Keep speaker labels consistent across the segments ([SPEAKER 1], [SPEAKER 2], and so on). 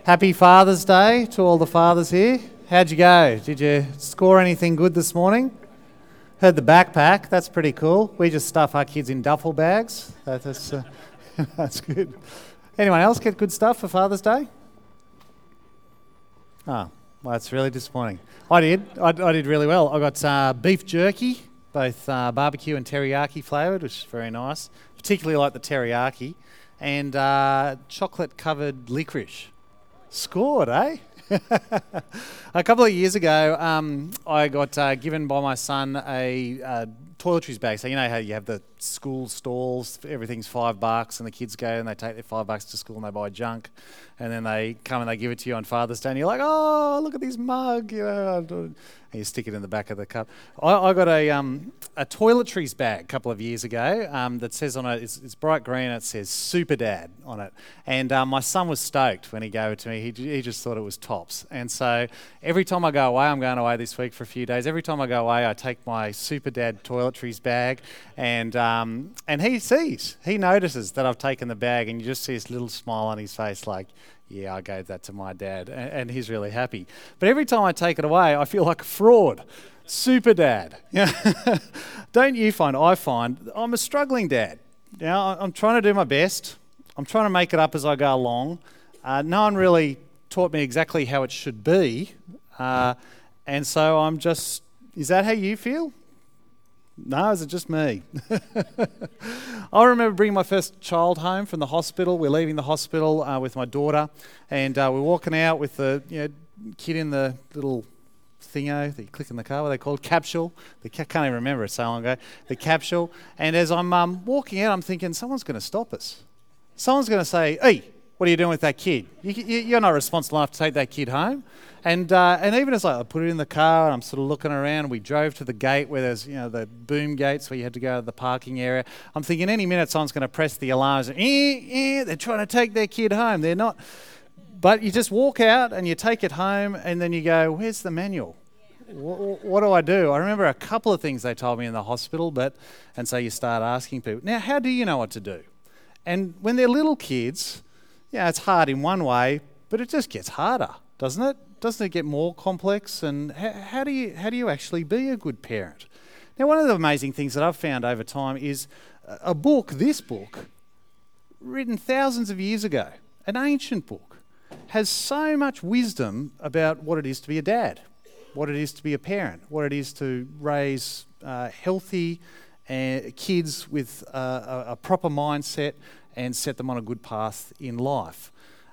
[SPEAKER 1] Happy Father's Day to all the fathers here. How'd you go? Did you score anything good this morning? Heard the backpack. That's pretty cool. We just stuff our kids in duffel bags. That's that's good. Anyone else get good stuff for Father's Day? Oh, well, that's really disappointing. I did really well. I got beef jerky, both barbecue and teriyaki flavoured, which is very nice. Particularly like the teriyaki. And chocolate-covered licorice. Scored, eh? A couple of years ago, I got given by my son a toiletries bag. So you know how you have the school stalls, everything's $5, and the kids go and they take their $5 to school and they buy junk, and then they come and they give it to you on Father's Day, and you're like, oh, look at this mug, you know, and you stick it in the back of the cup. I got a toiletries bag a couple of years ago that says on it, it's bright green, and it says Super Dad on it. And my son was stoked when he gave it to me. He just thought it was tops. And so every time I go away, I'm going away this week for a few days, every time I go away, I take my Super Dad toiletries bag, and he notices that I've taken the bag, and you just see this little smile on his face like, yeah, I gave that to my dad, and he's really happy. But every time I take it away, I feel like a fraud. Super dad. Don't you find? I find I'm a struggling dad. I'm trying to do my best. I'm trying to make it up as I go along. No one really taught me exactly how it should be. And so I'm just, is that how you feel? No, is it just me? I remember bringing my first child home from the hospital. We're leaving the hospital with my daughter, and we're walking out with the kid in the little thingo that you click in the car. What are they called? Capsule. I can't even remember it so long ago. The capsule. And as I'm walking out, I'm thinking, someone's going to stop us. Someone's going to say, hey, what are you doing with that kid? You're not responsible enough to take that kid home. And even as I put it in the car and I'm sort of looking around, we drove to the gate where there's the boom gates where you had to go to the parking area. I'm thinking any minute someone's going to press the alarms. They're trying to take their kid home. They're not. But you just walk out and you take it home, and then you go, where's the manual? What do I do? I remember a couple of things they told me in the hospital, and so you start asking people, now how do you know what to do? And when they're little kids, it's hard in one way, but it just gets harder, doesn't it? Doesn't it get more complex? And how do you actually be a good parent? Now, one of the amazing things that I've found over time is this book, written thousands of years ago, an ancient book, has so much wisdom about what it is to be a dad, what it is to be a parent, what it is to raise healthy kids with a proper mindset and set them on a good path in life.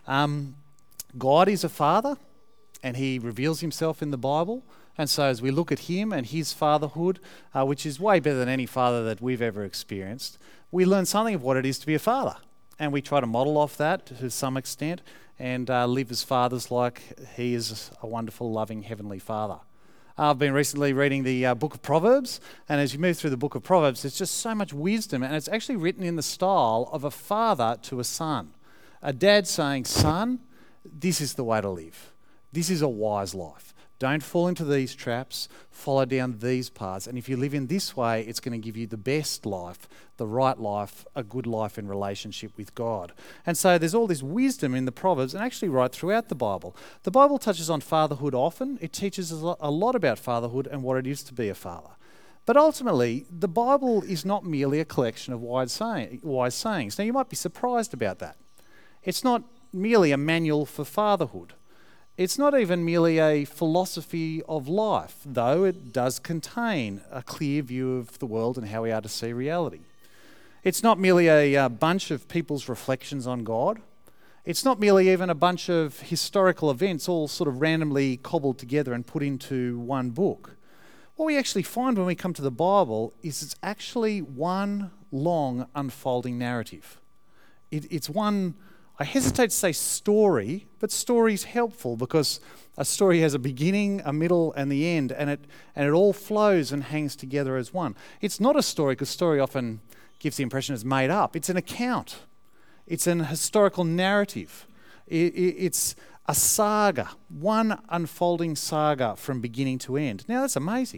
[SPEAKER 1] God is a father, and he reveals himself in the Bible. And so as we look at him and his fatherhood, which is way better than any father that we've ever experienced, we learn something of what it is to be a father. And we try to model off that to some extent and live as fathers like he is a wonderful, loving, heavenly father. I've been recently reading the book of Proverbs, and as you move through the book of Proverbs, there's just so much wisdom, and it's actually written in the style of a father to a son. A dad saying, son, this is the way to live. This is a wise life. Don't fall into these traps. Follow down these paths. And if you live in this way, it's going to give you the best life, the right life, a good life in relationship with God. And so there's all this wisdom in the Proverbs, and actually right throughout the Bible. The Bible touches on fatherhood often. It teaches us a lot about fatherhood and what it is to be a father. But ultimately, the Bible is not merely a collection of wise sayings. Now, you might be surprised about that. It's not merely a manual for fatherhood. It's not even merely a philosophy of life, though it does contain a clear view of the world and how we are to see reality. It's not merely a bunch of people's reflections on God. It's not merely even a bunch of historical events all sort of randomly cobbled together and put into one book. What we actually find when we come to the Bible is it's actually one long unfolding narrative. It's one, I hesitate to say story, but story's helpful because a story has a beginning, a middle, and the end, and it all flows and hangs together as one. It's not a story because story often gives the impression it's made up. It's an account. It's an historical narrative. It's a saga, one unfolding saga from beginning to end. Now that's amazing.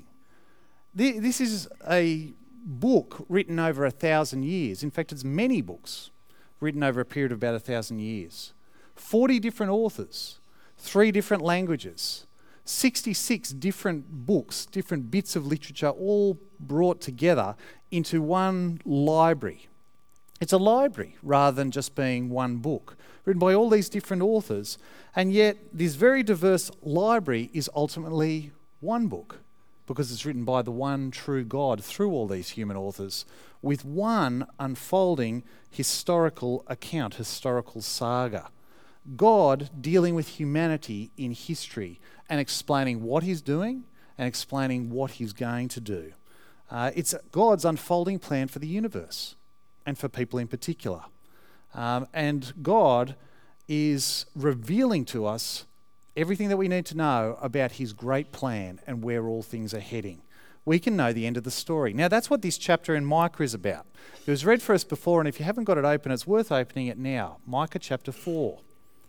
[SPEAKER 1] This is a book written over 1,000 years. In fact, it's many books written over a period of about 1,000 years. 40 different authors, 3 different languages, 66 different books, different bits of literature, all brought together into one library. It's a library rather than just being one book, written by all these different authors, and yet this very diverse library is ultimately one book because it's written by the one true God through all these human authors with one unfolding historical account, historical saga. God dealing with humanity in history and explaining what he's doing and explaining what he's going to do. It's God's unfolding plan for the universe and for people in particular. And God is revealing to us everything that we need to know about his great plan and where all things are heading. We can know the end of the story. Now, that's what this chapter in Micah is about. It was read for us before, and if you haven't got it open, it's worth opening it now. Micah chapter 4.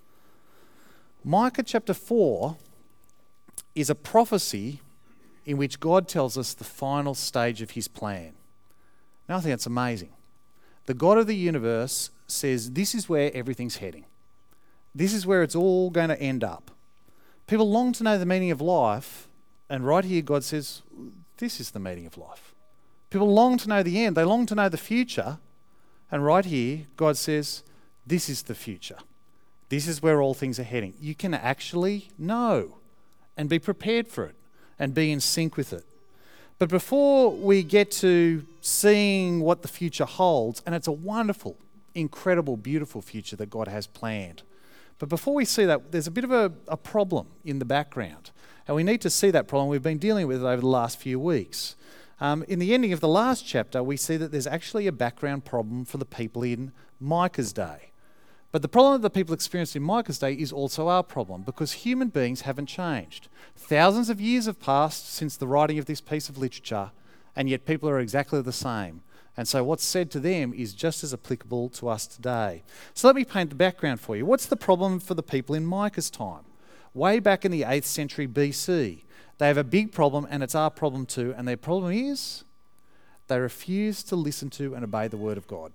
[SPEAKER 1] Micah chapter 4 is a prophecy in which God tells us the final stage of his plan. Now, I think that's amazing. The God of the universe says this is where everything's heading. This is where it's all going to end up. People long to know the meaning of life, and right here God says, this is the meaning of life. People long to know the end. They long to know the future, and right here God says, this is the future. This is where all things are heading. You can actually know and be prepared for it and be in sync with it. But before we get to seeing what the future holds, and it's a wonderful, incredible, beautiful future that God has planned. But before we see that, there's a bit of a problem in the background. And we need to see that problem. We've been dealing with it over the last few weeks. In the ending of the last chapter, we see that there's actually a background problem for the people in Micah's day. But the problem that the people experienced in Micah's day is also our problem because human beings haven't changed. Thousands of years have passed since the writing of this piece of literature, and yet people are exactly the same. And so what's said to them is just as applicable to us today. So let me paint the background for you. What's the problem for the people in Micah's time? Way back in the 8th century BC, they have a big problem, and it's our problem too. And their problem is they refuse to listen to and obey the word of God.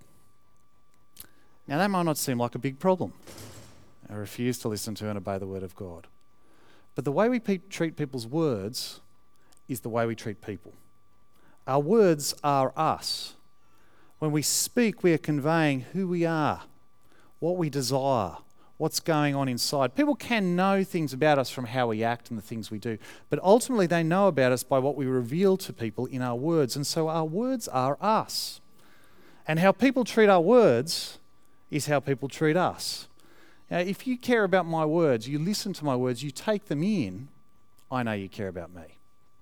[SPEAKER 1] Now, that might not seem like a big problem. I refuse to listen to and obey the word of God. But the way we treat people's words is the way we treat people. Our words are us. When we speak, we are conveying who we are, what we desire, what's going on inside. People can know things about us from how we act and the things we do, but ultimately they know about us by what we reveal to people in our words. And so our words are us. And how people treat our words is how people treat us. Now, if you care about my words, you listen to my words, you take them in, I know you care about me.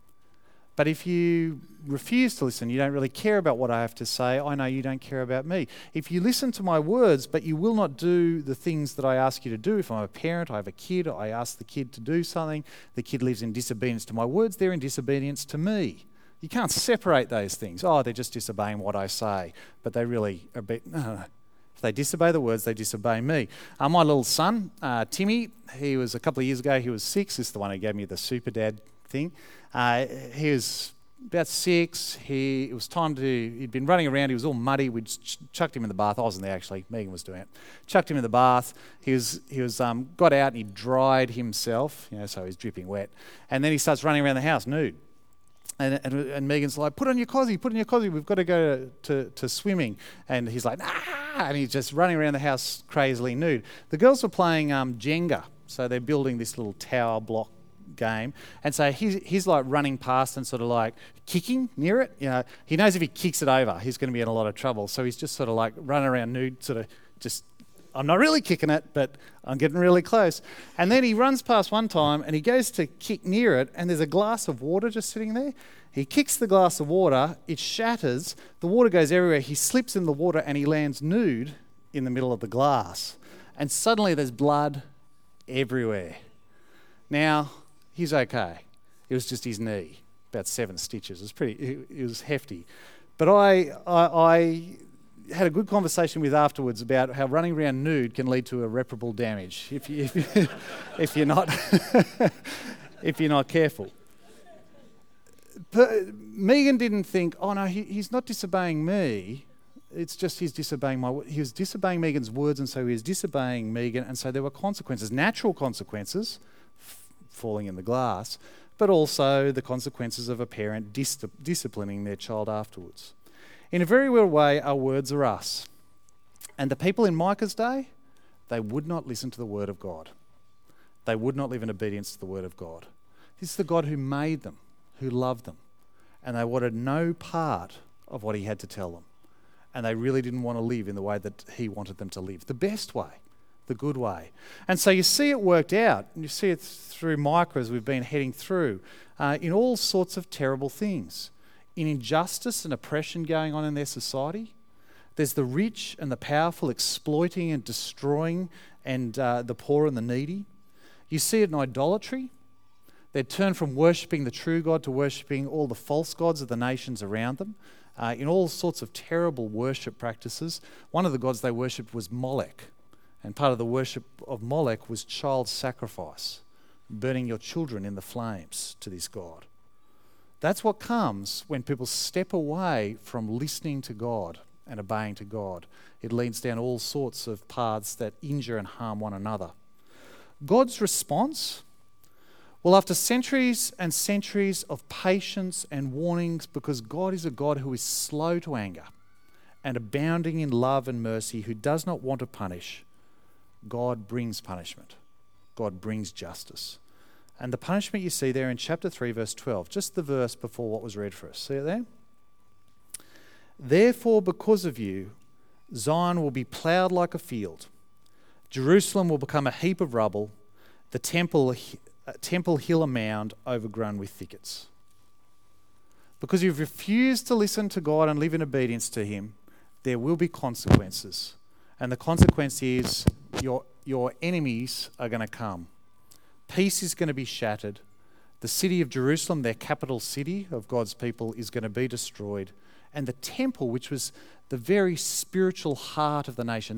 [SPEAKER 1] But if you refuse to listen, you don't really care about what I have to say, I know you don't care about me. If you listen to my words, but you will not do the things that I ask you to do, if I'm a parent, I have a kid, I ask the kid to do something, the kid lives in disobedience to my words, they're in disobedience to me. You can't separate those things. Oh, they're just disobeying what I say, but they really are no. If they disobey the words, they disobey me. My little son, Timmy, he was a couple of years ago, he was 6. This is the one who gave me the super dad thing. He was about 6. It was time he'd been running around, he was all muddy. We'd chucked him in the bath. I wasn't there actually, Megan was doing it. Chucked him in the bath. He got out and he dried himself, so he's dripping wet. And then he starts running around the house nude. And Megan's like, put on your cosy, we've got to go to swimming. And he's like, and he's just running around the house crazily nude. The girls were playing Jenga, so they're building this little tower block game. And so he's like running past and sort of like kicking near it. He knows if he kicks it over, he's going to be in a lot of trouble. So he's just sort of like running around nude, sort of just, I'm not really kicking it, but I'm getting really close. And then he runs past one time and he goes to kick near it and there's a glass of water just sitting there. He kicks the glass of water, it shatters, the water goes everywhere, he slips in the water and he lands nude in the middle of the glass. And suddenly there's blood everywhere. Now, he's okay. It was just his knee, about 7 stitches. It was hefty. But I had a good conversation with afterwards about how running around nude can lead to irreparable damage if you're not if you're not careful. But Megan didn't think, oh no, he's not disobeying me. it's just he's disobeying he was disobeying Megan's words, and so he was disobeying Megan, and so there were consequences, natural consequences, falling in the glass, but also the consequences of a parent disciplining their child afterwards. In a very real way, our words are us. And the people in Micah's day, they would not listen to the word of God. They would not live in obedience to the word of God. This is the God who made them, who loved them, and they wanted no part of what he had to tell them. And they really didn't want to live in the way that he wanted them to live, the best way, the good way. And so you see it worked out, and you see it through Micah as we've been heading through, in all sorts of terrible things. In injustice and oppression going on in their society. There's the rich and the powerful exploiting and destroying and the poor and the needy. You see it in idolatry. They turn from worshipping the true God to worshipping all the false gods of the nations around them. In all sorts of terrible worship practices. One of the gods they worshipped was Molech. And part of the worship of Molech was child sacrifice, burning your children in the flames to this god. That's what comes when people step away from listening to God and obeying to God. It leads down all sorts of paths that injure and harm one another. God's response? Well, after centuries and centuries of patience and warnings, because God is a God who is slow to anger and abounding in love and mercy, who does not want to punish, God brings punishment. God brings justice. And the punishment you see there in chapter 3, verse 12, just the verse before what was read for us. See it there? Therefore, because of you, Zion will be ploughed like a field. Jerusalem will become a heap of rubble, the temple hill a mound overgrown with thickets. Because you've refused to listen to God and live in obedience to him, there will be consequences. And the consequence is your enemies are going to come. Peace is going to be shattered. The city of Jerusalem, their capital city of God's people, is going to be destroyed. And the temple, which was the very spiritual heart of the nation,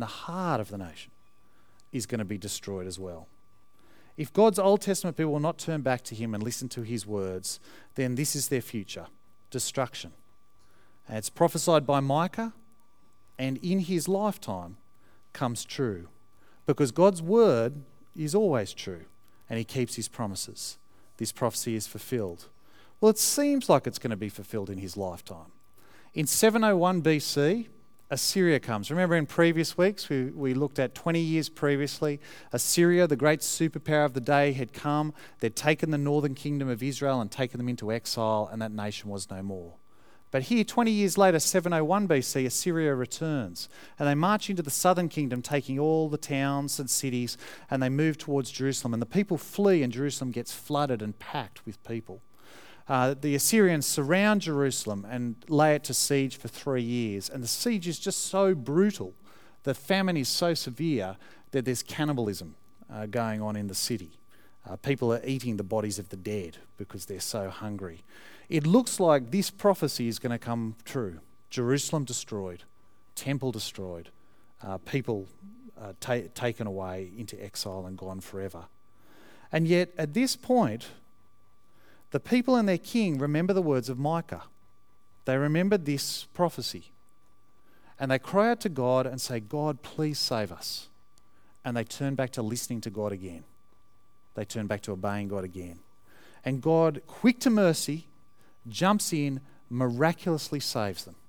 [SPEAKER 1] is going to be destroyed as well. If God's Old Testament people will not turn back to him and listen to his words, then this is their future, destruction. And it's prophesied by Micah, and in his lifetime comes true. Because God's word is always true. And he keeps his promises. This prophecy is fulfilled. Well, it seems like it's going to be fulfilled in his lifetime. In 701 BC, Assyria comes. Remember in previous weeks, we looked at 20 years previously, Assyria, the great superpower of the day, had come. They'd taken the northern kingdom of Israel and taken them into exile, and that nation was no more. But here, 20 years later, 701 BC, Assyria returns. And they march into the southern kingdom, taking all the towns and cities, and they move towards Jerusalem. And the people flee, and Jerusalem gets flooded and packed with people. The Assyrians surround Jerusalem and lay it to siege for 3 years. And the siege is just so brutal. The famine is so severe that there's cannibalism going on in the city. People are eating the bodies of the dead because they're so hungry. It looks like this prophecy is going to come true. Jerusalem destroyed, temple destroyed, people taken away into exile and gone forever. And yet, at this point, the people and their king remember the words of Micah. They remember this prophecy. And they cry out to God and say, God, please save us. And they turn back to listening to God again. They turn back to obeying God again. And God, quick to mercy, jumps in, miraculously saves them.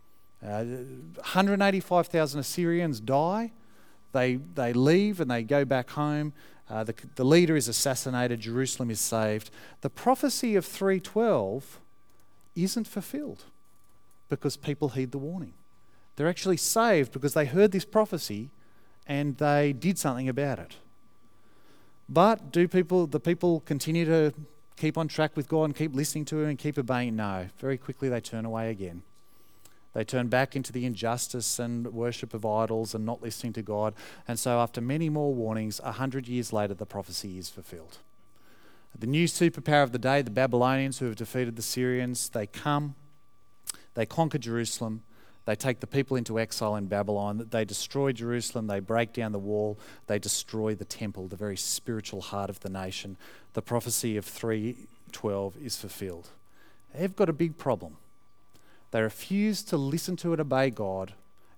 [SPEAKER 1] 185,000 Assyrians die. They leave and they go back home. The leader is assassinated. Jerusalem is saved. The prophecy of 3:12 isn't fulfilled because people heed the warning. They're actually saved because they heard this prophecy and they did something about it. But do the people continue to keep on track with God and keep listening to him and keep obeying? No. Very quickly they turn away again. They turn back into the injustice and worship of idols and not listening to God. And so after many more warnings, 100 years later, the prophecy is fulfilled. The new superpower of the day, the Babylonians who have defeated the Syrians, they come, they conquer Jerusalem, they take the people into exile in Babylon, they destroy Jerusalem, they break down the wall, they destroy the temple, the very spiritual heart of the nation. The prophecy of 3:12 is fulfilled. They've got a big problem. They refuse to listen to and obey God,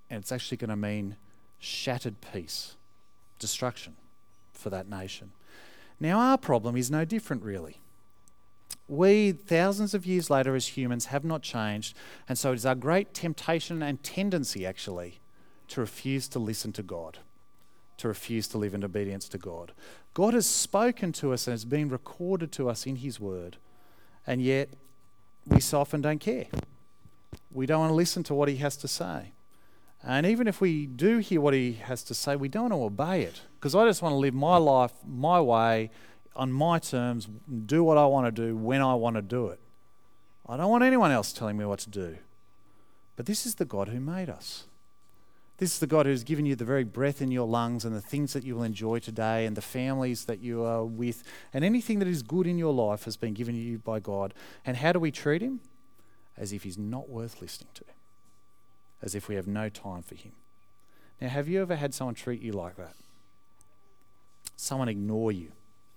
[SPEAKER 1] and it's actually going to mean shattered peace, destruction for that nation. Now, our problem is no different, really. We, thousands of years later as humans, have not changed, and so it is our great temptation and tendency, actually, to refuse to listen to God, to refuse to live in obedience to God. God has spoken to us and has been recorded to us in His Word, and yet we so often don't care. We don't want to listen to what He has to say. And even if we do hear what He has to say, we don't want to obey it, because I just want to live my life my way, on my terms, do what I want to do when I want to do it. I don't want anyone else telling me what to do. But this is the God who made us. This is the God who's given you the very breath in your lungs and the things that you will enjoy today and the families that you are with, and anything that is good in your life has been given you by God. And how do we treat Him? As if He's not worth listening to. As if we have no time for Him. Now, have you ever had someone treat you like that? Someone ignore you.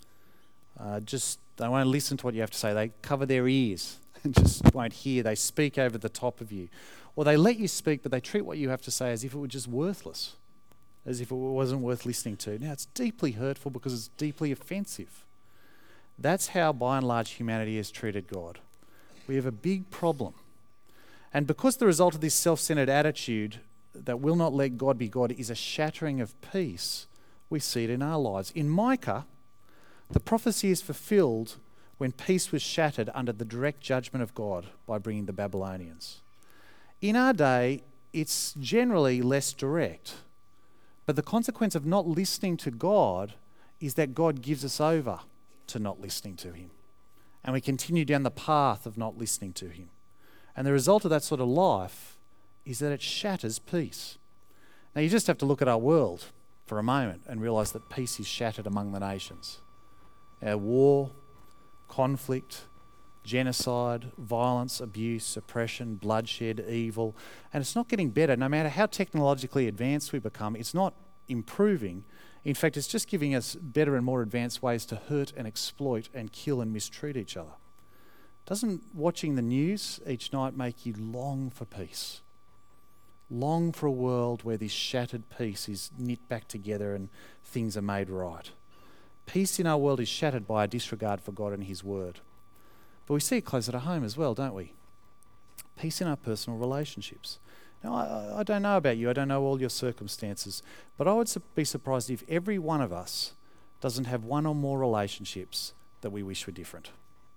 [SPEAKER 1] They won't listen to what you have to say. They cover their ears and just won't hear. They speak over the top of you. Or they let you speak, but they treat what you have to say as if it were just worthless, as if it wasn't worth listening to. Now, it's deeply hurtful because it's deeply offensive. That's how, by and large, humanity has treated God. We have a big problem. And because the result of this self-centered attitude that will not let God be God is a shattering of peace, we see it in our lives. In Micah, the prophecy is fulfilled when peace was shattered under the direct judgment of God by bringing the Babylonians. In our day, it's generally less direct, but the consequence of not listening to God is that God gives us over to not listening to Him, and we continue down the path of not listening to Him. And the result of that sort of life is that it shatters peace. Now, you just have to look at our world for a moment and realise that peace is shattered among the nations. War, conflict, genocide, violence, abuse, oppression, bloodshed, evil. And it's not getting better. No matter how technologically advanced we become, it's not improving. In fact, it's just giving us better and more advanced ways to hurt and exploit and kill and mistreat each other. Doesn't watching the news each night make you long for peace? Long for a world where this shattered peace is knit back together and things are made right. Peace in our world is shattered by a disregard for God and His Word. But we see it closer to home as well, don't we? Peace in our personal relationships. Now, I don't know about you, I don't know all your circumstances, but I would be surprised if every one of us doesn't have one or more relationships that we wish were different.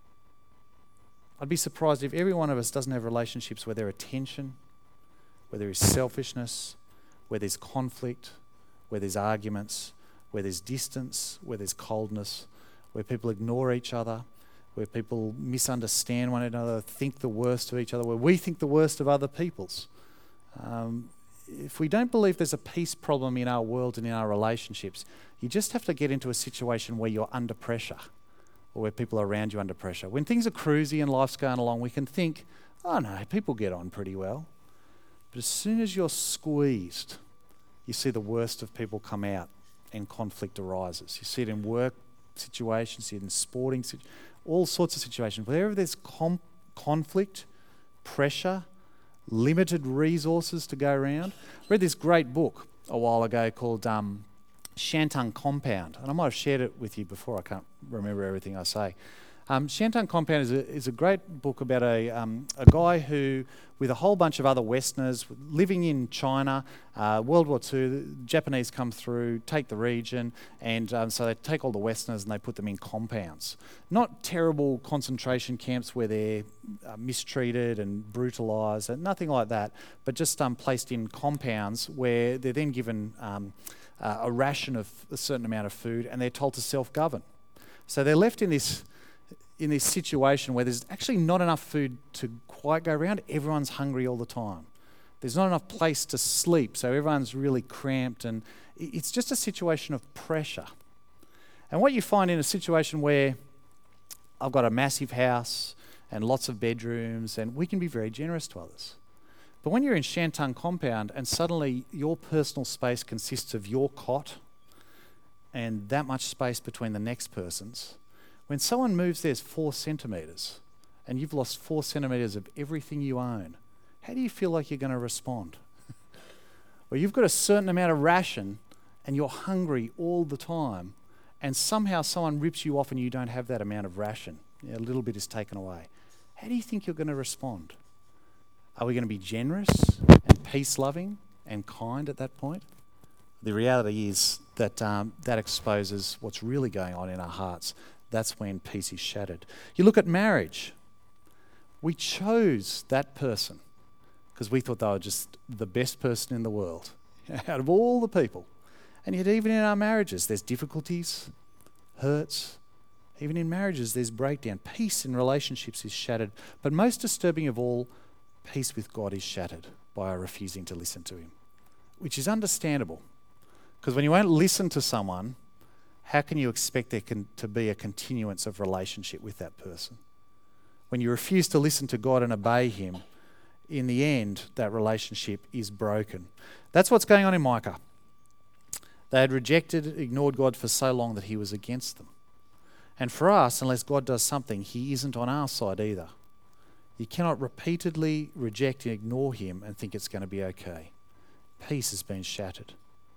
[SPEAKER 1] I'd be surprised if every one of us doesn't have relationships where there are tension, where there is selfishness, where there's conflict, where there's arguments, where there's distance, where there's coldness, where people ignore each other, where people misunderstand one another, think the worst of each other, where we think the worst of other people's. If we don't believe there's a peace problem in our world and in our relationships, you just have to get into a situation where you're under pressure, or where people are around you under pressure. When things are cruisy and life's going along, we can think, oh no, people get on pretty well. But as soon as you're squeezed, you see the worst of people come out and conflict arises. You see it in work situations, you see it in sporting situations, all sorts of situations. Wherever there's conflict, pressure, limited resources to go around. I read this great book a while ago called Shantung Compound, and I might have shared it with you before, I can't remember everything I say. Shantung Compound is a great book about a guy who, with a whole bunch of other Westerners, living in China, World War II, the Japanese come through, take the region, and so they take all the Westerners and they put them in compounds. Not terrible concentration camps where they're mistreated and brutalised, and nothing like that, but just placed in compounds where they're then given a ration of a certain amount of food and they're told to self-govern. So they're left in this situation where there's actually not enough food to quite go around. Everyone's hungry all the time. There's not enough place to sleep, so everyone's really cramped, and it's just a situation of pressure. And what you find in a situation where I've got a massive house and lots of bedrooms, and we can be very generous to others. But when you're in Shantung Compound and suddenly your personal space consists of your cot and that much space between the next person's, when someone moves there's 4 centimetres and you've lost 4 centimetres of everything you own, how do you feel like you're going to respond? or you've got a certain amount of ration and you're hungry all the time, and somehow someone rips you off and you don't have that amount of ration, a little bit is taken away. How do you think you're going to respond? Are we going to be generous and peace-loving and kind at that point? The reality is that that exposes what's really going on in our hearts. That's when peace is shattered. You look at marriage. We chose that person because we thought they were just the best person in the world out of all the people. And yet even in our marriages, there's difficulties, hurts. Even in marriages, there's breakdown. Peace in relationships is shattered. But most disturbing of all, peace with God is shattered by our refusing to listen to him, which is understandable. Because when you won't listen to someone, how can you expect there to be a continuance of relationship with that person? When you refuse to listen to God and obey him, in the end, that relationship is broken. That's what's going on in Micah. They had rejected, ignored God for so long that he was against them. And for us, unless God does something, he isn't on our side either. You cannot repeatedly reject and ignore him and think it's going to be okay. Peace has been shattered.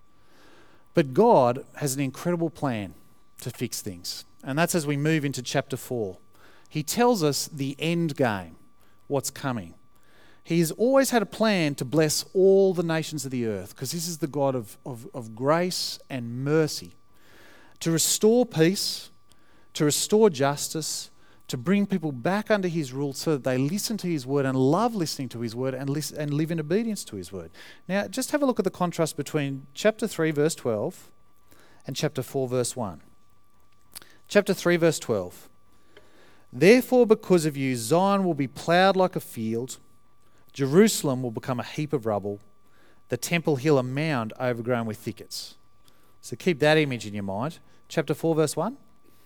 [SPEAKER 1] But God has an incredible plan to fix things. And that's as we move into chapter 4. He tells us the end game, what's coming. He's always had a plan to bless all the nations of the earth, because this is the God of grace and mercy. To restore peace, to restore justice, to bring people back under his rule so that they listen to his word and love listening to his word and live in obedience to his word. Now, just have a look at the contrast between chapter 3, verse 12 and chapter 4, verse 1. Chapter 3, verse 12. Therefore, because of you, Zion will be ploughed like a field, Jerusalem will become a heap of rubble, the temple hill a mound overgrown with thickets. So keep that image in your mind. Chapter 4, verse 1.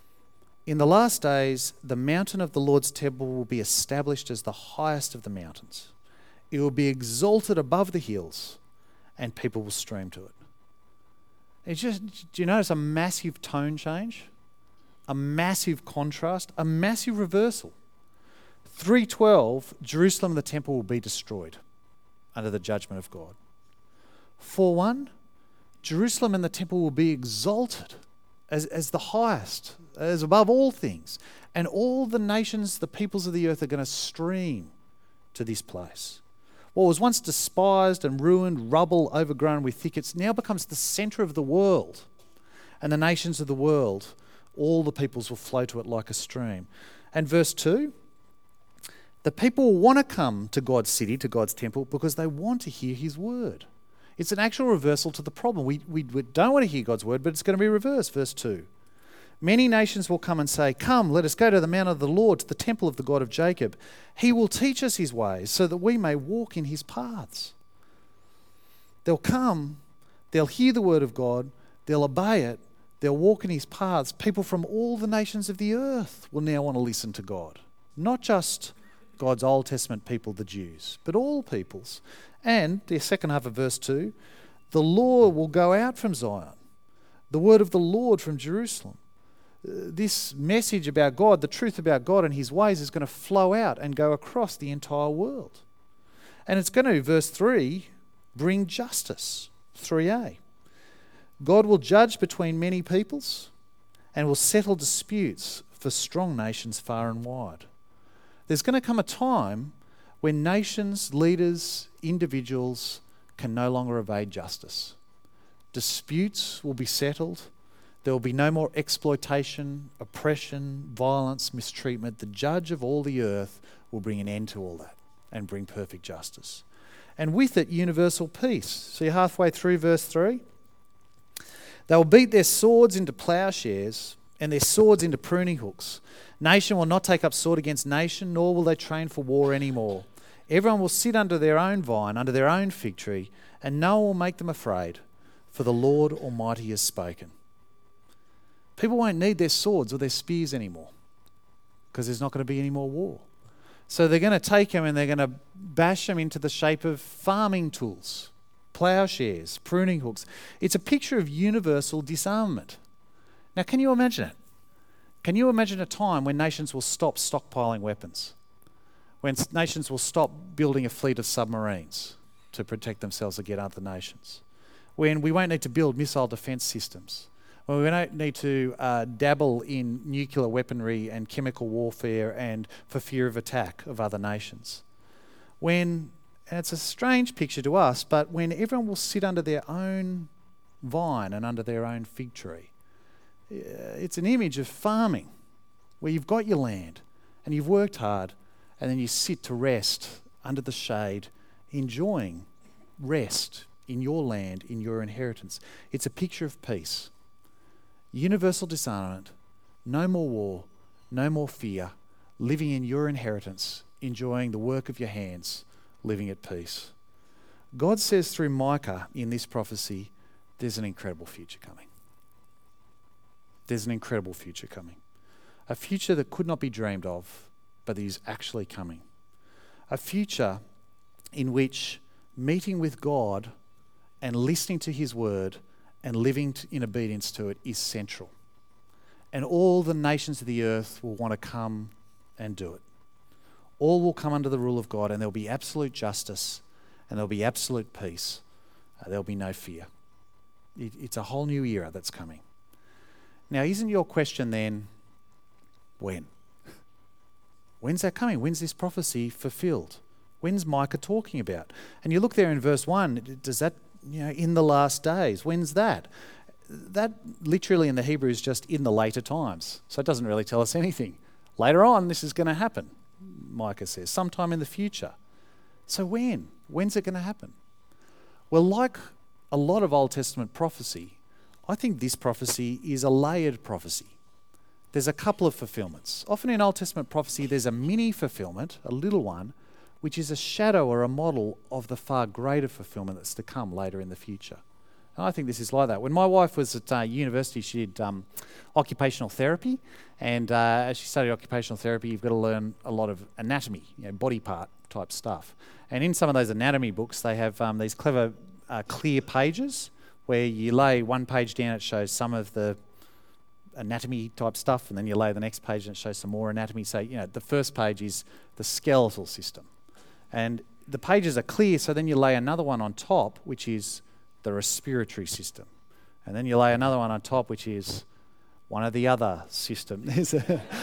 [SPEAKER 1] In the last days, the mountain of the Lord's temple will be established as the highest of the mountains. It will be exalted above the hills, and people will stream to it. Do you notice a massive tone change? A massive contrast? A massive reversal? 3:12, Jerusalem and the temple will be destroyed under the judgment of God. 4:1, Jerusalem and the temple will be exalted as the highest, as above all things. And all the nations, the peoples of the earth are going to stream to this place. What was once despised and ruined, rubble overgrown with thickets, now becomes the centre of the world. And the nations of the world, all the peoples will flow to it like a stream. And verse 2, the people will want to come to God's city, to God's temple, because they want to hear his word. It's an actual reversal to the problem. We don't want to hear God's word, but it's going to be reversed. Verse 2. Many nations will come and say, come, let us go to the mount of the Lord, to the temple of the God of Jacob. He will teach us his ways so that we may walk in his paths. They'll come, they'll hear the word of God, they'll obey it, they'll walk in his paths. People from all the nations of the earth will now want to listen to God. Not just God's Old Testament people, the Jews, but all peoples. And the second half of verse 2, the law will go out from Zion, the word of the Lord from Jerusalem. This message about God, the truth about God and his ways, is going to flow out and go across the entire world. And it's going to, verse 3, bring justice. 3a. God will judge between many peoples and will settle disputes for strong nations far and wide. There's going to come a time when nations, leaders, individuals can no longer evade justice. Disputes will be settled. There will be no more exploitation, oppression, violence, mistreatment. The judge of all the earth will bring an end to all that and bring perfect justice. And with it, universal peace. See, halfway through verse 3. They will beat their swords into plowshares and their swords into pruning hooks. Nation will not take up sword against nation, nor will they train for war anymore. Everyone will sit under their own vine, under their own fig tree, and no one will make them afraid, for the Lord Almighty has spoken. People won't need their swords or their spears anymore because there's not going to be any more war. So they're going to take them and they're going to bash them into the shape of farming tools, plowshares, pruning hooks. It's a picture of universal disarmament. Now, can you imagine it? Can you imagine a time when nations will stop stockpiling weapons? When nations will stop building a fleet of submarines? to protect themselves against other nations. When we won't need to build missile defence systems. When we don't need to dabble in nuclear weaponry and chemical warfare and for fear of attack of other nations. And it's a strange picture to us, but when everyone will sit under their own vine and under their own fig tree. It's an image of farming, where you've got your land and you've worked hard, and then you sit to rest under the shade, enjoying rest in your land, in your inheritance. It's a picture of peace. Universal disarmament, no more war, no more fear, living in your inheritance, enjoying the work of your hands, living at peace. God says through Micah in this prophecy, there's an incredible future coming. There's an incredible future coming. A future that could not be dreamed of, but is actually coming. A future in which meeting with God and listening to his word and living in obedience to it is central. And all the nations of the earth will want to come and do it. All will come under the rule of God, and there'll be absolute justice and there'll be absolute peace. There'll be no fear. It's a whole new era that's coming. Now, isn't your question then, when? When's that coming? When's this prophecy fulfilled? When's Micah talking about? And you look there in verse 1, does that, in the last days, when's that? That literally in the Hebrew is just in the later times. So it doesn't really tell us anything. Later on, this is going to happen, Micah says, sometime in the future. So when? When's it going to happen? Well, like a lot of Old Testament prophecy, I think this prophecy is a layered prophecy. There's a couple of fulfillments. Often in Old Testament prophecy, there's a mini fulfillment, a little one, which is a shadow or a model of the far greater fulfillment that's to come later in the future. And I think this is like that. When my wife was at university, she did occupational therapy, and as she studied occupational therapy, you've got to learn a lot of anatomy, body part type stuff. And in some of those anatomy books, they have these clever clear pages where you lay one page down, it shows some of the anatomy type stuff, and then you lay the next page and it shows some more anatomy. So, the first page is the skeletal system. And the pages are clear, so then you lay another one on top, which is the respiratory system. And then you lay another one on top, which is one of the other systems.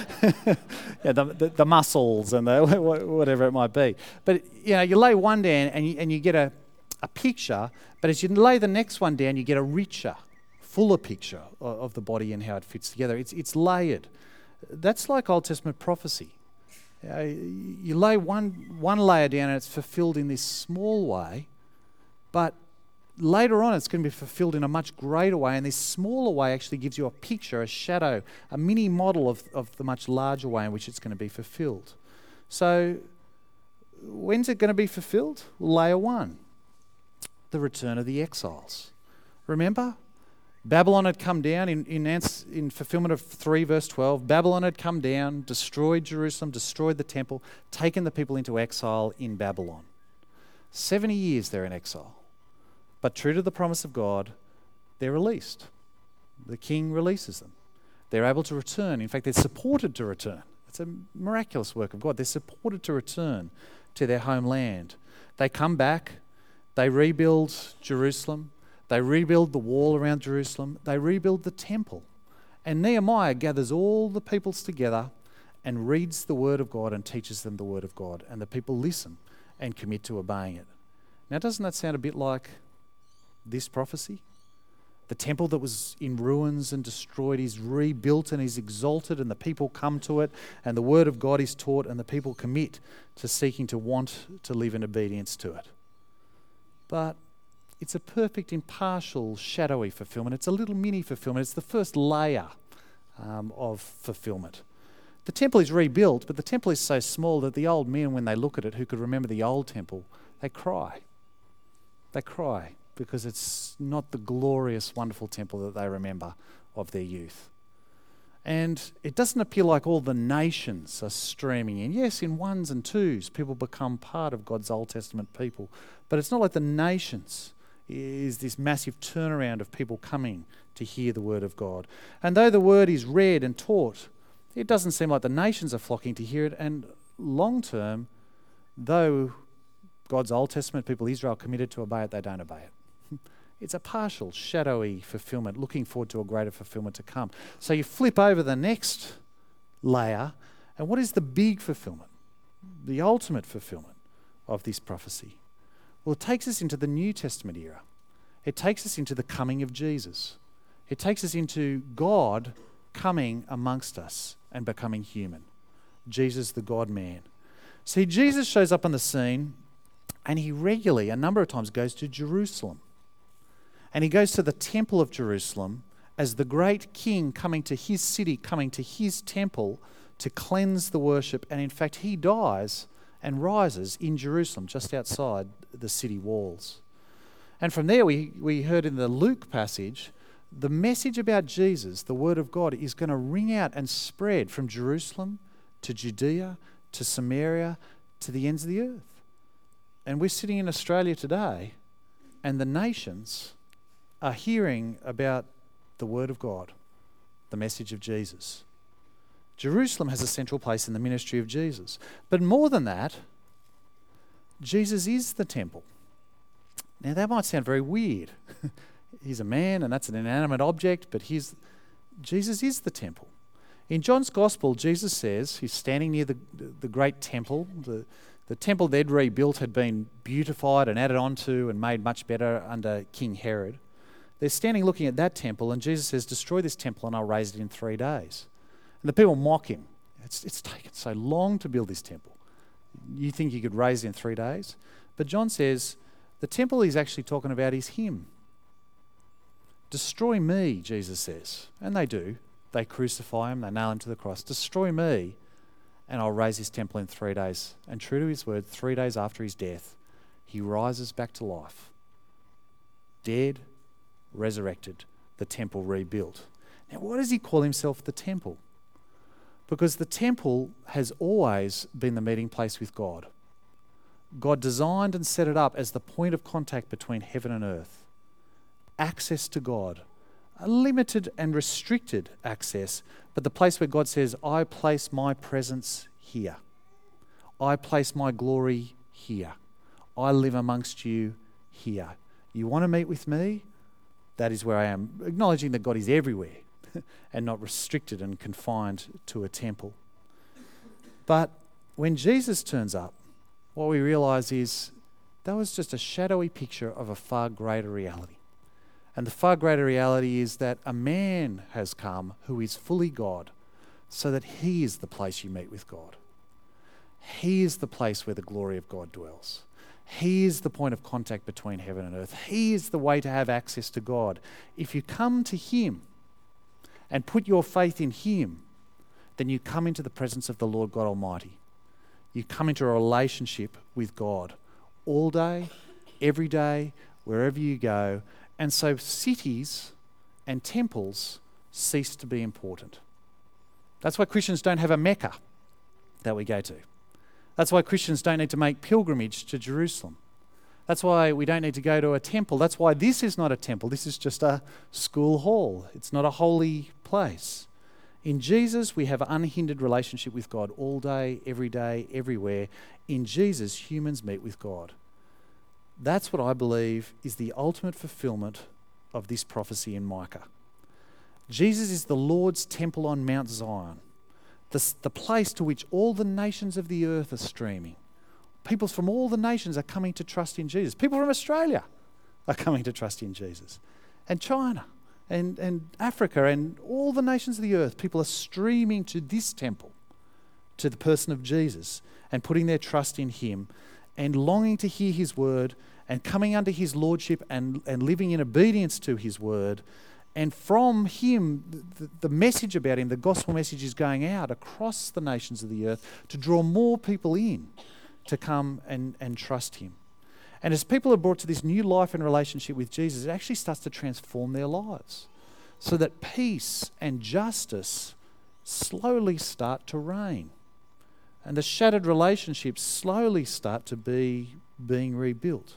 [SPEAKER 1] The muscles and the whatever it might be. But, you lay one down and you get a picture, but as you lay the next one down, you get a richer, fuller picture of the body and how it fits together. It's layered. That's like Old Testament prophecy. You lay one layer down and it's fulfilled in this small way, but later on it's going to be fulfilled in a much greater way, and this smaller way actually gives you a picture, a shadow, a mini model of the much larger way in which it's going to be fulfilled. So when's it going to be fulfilled? Layer 1, the return of the exiles. Remember? Babylon had come down in fulfillment of 3 verse 12. Babylon had come down, destroyed Jerusalem, destroyed the temple, taken the people into exile in Babylon. 70 years they're in exile. But true to the promise of God, they're released. The king releases them. They're able to return. In fact, they're supported to return. It's a miraculous work of God. They're supported to return to their homeland. They come back. They rebuild Jerusalem. They rebuild the wall around Jerusalem. They rebuild the temple. And Nehemiah gathers all the peoples together and reads the word of God and teaches them the word of God. And the people listen and commit to obeying it. Now, doesn't that sound a bit like this prophecy? The temple that was in ruins and destroyed is rebuilt and is exalted, and the people come to it, and the word of God is taught, and the people commit to seeking to want to live in obedience to it. But it's a perfect, impartial, shadowy fulfillment. It's a little mini fulfillment. It's the first layer of fulfillment. The temple is rebuilt, but the temple is so small that the old men, when they look at it, who could remember the old temple, they cry. They cry because it's not the glorious, wonderful temple that they remember of their youth. And it doesn't appear like all the nations are streaming in. Yes, in ones and twos, people become part of God's Old Testament people. But it's not like the nations is this massive turnaround of people coming to hear the word of God. And though the word is read and taught, it doesn't seem like the nations are flocking to hear it. And long term, though God's Old Testament people, Israel, committed to obey it, they don't obey it. It's a partial, shadowy fulfillment, looking forward to a greater fulfillment to come. So you flip over the next layer, and what is the big fulfillment? The ultimate fulfillment of this prophecy? Well, it takes us into the New Testament era. It takes us into the coming of Jesus. It takes us into God coming amongst us and becoming human. Jesus, the God-man. See, Jesus shows up on the scene, and he regularly, a number of times, goes to Jerusalem. And he goes to the temple of Jerusalem as the great king coming to his city, coming to his temple to cleanse the worship. And in fact, he dies and rises in Jerusalem, just outside the city walls. And from there, we heard in the Luke passage, the message about Jesus, the Word of God, is going to ring out and spread from Jerusalem to Judea to Samaria to the ends of the earth. And we're sitting in Australia today, and the nations are hearing about the Word of God, the message of Jesus. Jerusalem has a central place in the ministry of Jesus. But more than that, Jesus is the temple. Now that might sound very weird. He's a man and that's an inanimate object, but Jesus is the temple. In John's Gospel, Jesus says, he's standing near the great temple. The temple they'd rebuilt had been beautified and added onto and made much better under King Herod. They're standing looking at that temple, and Jesus says, destroy this temple and I'll raise it in 3 days. And the people mock him. It's taken so long to build this temple. You think you could raise it in 3 days? But John says, the temple he's actually talking about is him. Destroy me, Jesus says. And they do. They crucify him, they nail him to the cross. Destroy me, and I'll raise his temple in 3 days. And true to his word, 3 days after his death, he rises back to life. Dead, resurrected, the temple rebuilt. Now, why does he call himself the temple? Because the temple has always been the meeting place with God. God designed and set it up as the point of contact between heaven and earth. Access to God. A limited and restricted access, but the place where God says, I place my presence here. I place my glory here. I live amongst you here. You want to meet with me? That is where I am. Acknowledging that God is everywhere and not restricted and confined to a temple. But when Jesus turns up, what we realise is that was just a shadowy picture of a far greater reality. And the far greater reality is that a man has come who is fully God, so that he is the place you meet with God. He is the place where the glory of God dwells. He is the point of contact between heaven and earth. He is the way to have access to God. If you come to him and put your faith in him, then you come into the presence of the Lord God Almighty. You come into a relationship with God all day, every day, wherever you go. And so cities and temples cease to be important. That's why Christians don't have a Mecca that we go to. That's why Christians don't need to make pilgrimage to Jerusalem. That's why we don't need to go to a temple. That's why this is not a temple. This is just a school hall. It's not a holy place. In Jesus, we have an unhindered relationship with God all day, everywhere. In Jesus, humans meet with God. That's what I believe is the ultimate fulfillment of this prophecy in Micah. Jesus is the Lord's temple on Mount Zion, the place to which all the nations of the earth are streaming. People from all the nations are coming to trust in Jesus. People from Australia are coming to trust in Jesus. And China and Africa and all the nations of the earth, people are streaming to this temple, to the person of Jesus, and putting their trust in him and longing to hear his word and coming under his lordship and living in obedience to his word. And from him, the message about him, the gospel message is going out across the nations of the earth to draw more people in to come and trust him. And as people are brought to this new life and relationship with Jesus, it actually starts to transform their lives so that peace and justice slowly start to reign. And the shattered relationships slowly start to being rebuilt.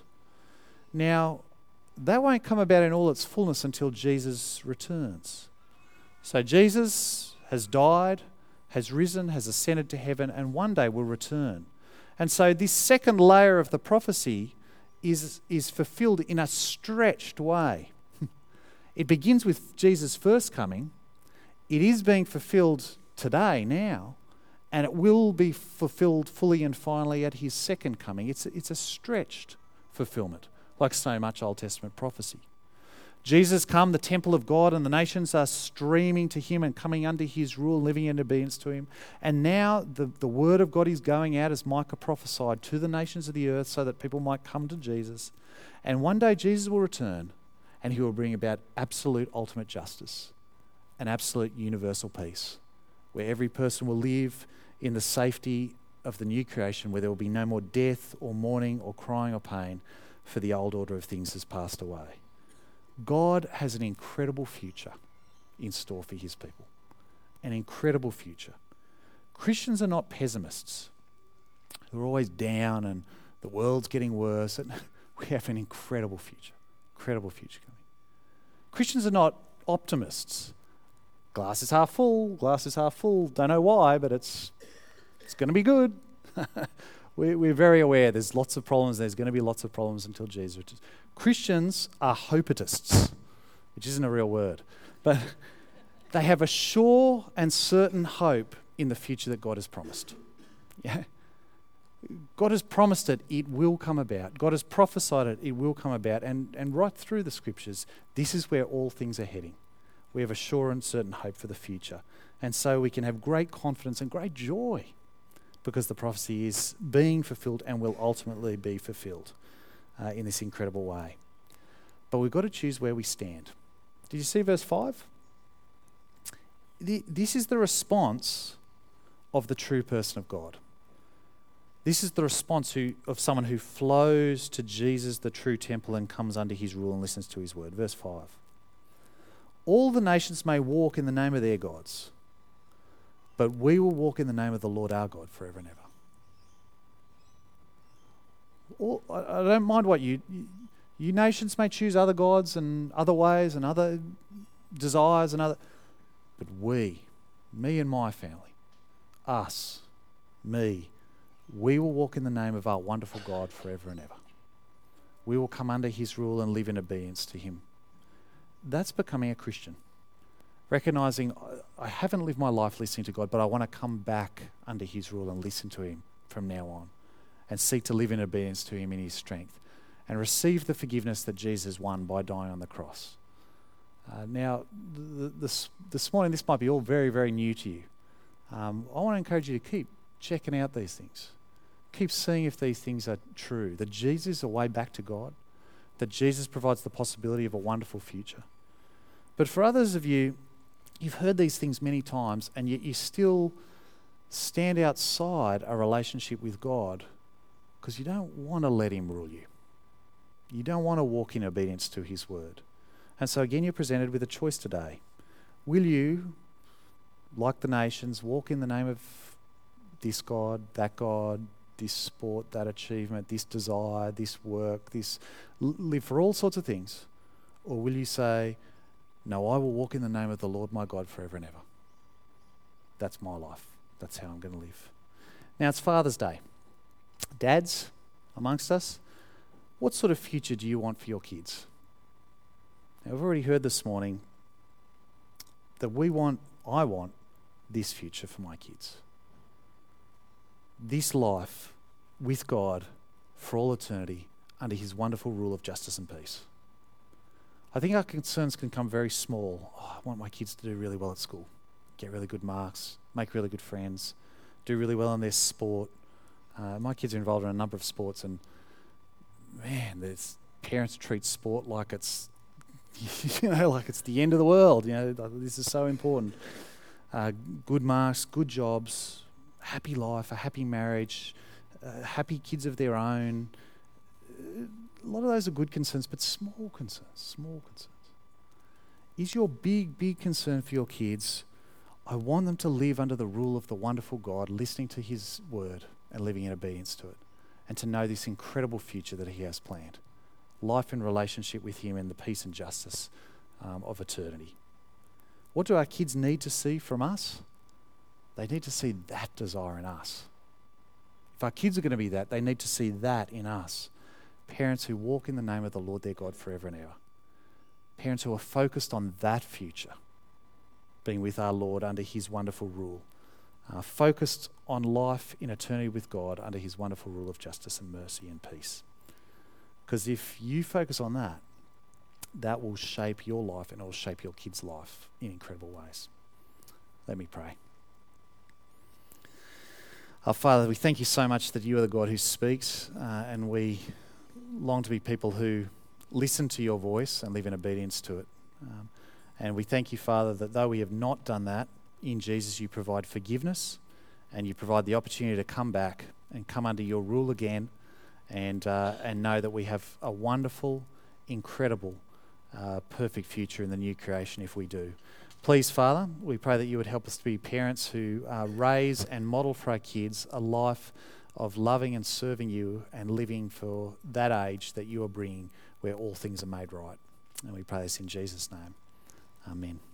[SPEAKER 1] Now, that won't come about in all its fullness until Jesus returns. So Jesus has died, has risen, has ascended to heaven, and one day will return. And so this second layer of the prophecy is fulfilled in a stretched way. It begins with Jesus' first coming. It is being fulfilled today, now, and it will be fulfilled fully and finally at his second coming. It's a stretched fulfillment, like so much Old Testament prophecy. Jesus come, the temple of God, and the nations are streaming to him and coming under his rule, living in obedience to him. And now the word of God is going out, as Micah prophesied, to the nations of the earth so that people might come to Jesus. And one day Jesus will return and he will bring about absolute ultimate justice and absolute universal peace, where every person will live in the safety of the new creation, where there will be no more death or mourning or crying or pain, for the old order of things has passed away. God has an incredible future in store for his people. An incredible future. Christians are not pessimists who are always down and the world's getting worse. We have an incredible future. Incredible future coming. Christians are not optimists. Glass is half full, glass is half full. Don't know why, but it's going to be good. We're very aware there's lots of problems. There's going to be lots of problems until Jesus returns. Christians are hopeitists, which isn't a real word, but they have a sure and certain hope in the future that God has promised. Yeah? God has promised it, it will come about. God has prophesied it, it will come about. And right through the scriptures, this is where all things are heading. We have a sure and certain hope for the future. And so we can have great confidence and great joy because the prophecy is being fulfilled and will ultimately be fulfilled in this incredible way. But we've got to choose where we stand. Did you see verse 5? This is the response of the true person of God. This is the response of someone who flows to Jesus, the true temple, and comes under his rule and listens to his word. Verse 5. All the nations may walk in the name of their gods, but we will walk in the name of the Lord our God forever and ever. I don't mind what you nations may choose other gods and other ways and other desires and other, but we, me and my family, us, me, we will walk in the name of our wonderful God forever and ever. We will come under his rule and live in obedience to him. That's becoming a Christian. Recognizing I haven't lived my life listening to God, but I want to come back under his rule and listen to him from now on and seek to live in obedience to him in his strength and receive the forgiveness that Jesus won by dying on the cross. Now, this morning, this might be all very, very new to you. I want to encourage you to keep checking out these things. Keep seeing if these things are true, that Jesus is a way back to God, that Jesus provides the possibility of a wonderful future. But for others of you, you've heard these things many times and yet you still stand outside a relationship with God because you don't want to let him rule you. You don't want to walk in obedience to his word. And so again, you're presented with a choice today. Will you, like the nations, walk in the name of this God, this sport, that achievement, this desire, this work, live for all sorts of things? Or will you say, no, I will walk in the name of the Lord my God forever and ever. That's my life. That's how I'm going to live. Now, it's Father's Day. Dads amongst us, what sort of future do you want for your kids? Now, we've already heard this morning that I want this future for my kids. This life with God for all eternity under his wonderful rule of justice and peace. I think our concerns can come very small. I want my kids to do really well at school, get really good marks, make really good friends, do really well in their sport. My kids are involved in a number of sports, and man, there's parents treat sport like it's, like it's the end of the world. This is so important. Good marks, good jobs, happy life, a happy marriage, happy kids of their own. A lot of those are good concerns, but small concerns. Is your big concern for your kids, I want them to live under the rule of the wonderful God, listening to his word and living in obedience to it, and to know this incredible future that he has planned. Life in relationship with him and the peace and justice of eternity. What do our kids need to see from us? They need to see that desire in us. If our kids are going to be that, they need to see that in us. Parents who walk in the name of the Lord their God forever and ever. Parents who are focused on that future, being with our Lord under his wonderful rule. Focused on life in eternity with God under his wonderful rule of justice and mercy and peace. Because if you focus on that, that will shape your life and it will shape your kids' life in incredible ways. Let me pray. Our Father, we thank you so much that you are the God who speaks, and we long to be people who listen to your voice and live in obedience to it. And we thank you, Father, that though we have not done that, in Jesus you provide forgiveness and you provide the opportunity to come back and come under your rule again and know that we have a wonderful, incredible, perfect future in the new creation if we do. Please, Father, we pray that you would help us to be parents who raise and model for our kids a life of loving and serving you and living for that age that you are bringing where all things are made right. And we pray this in Jesus' name. Amen.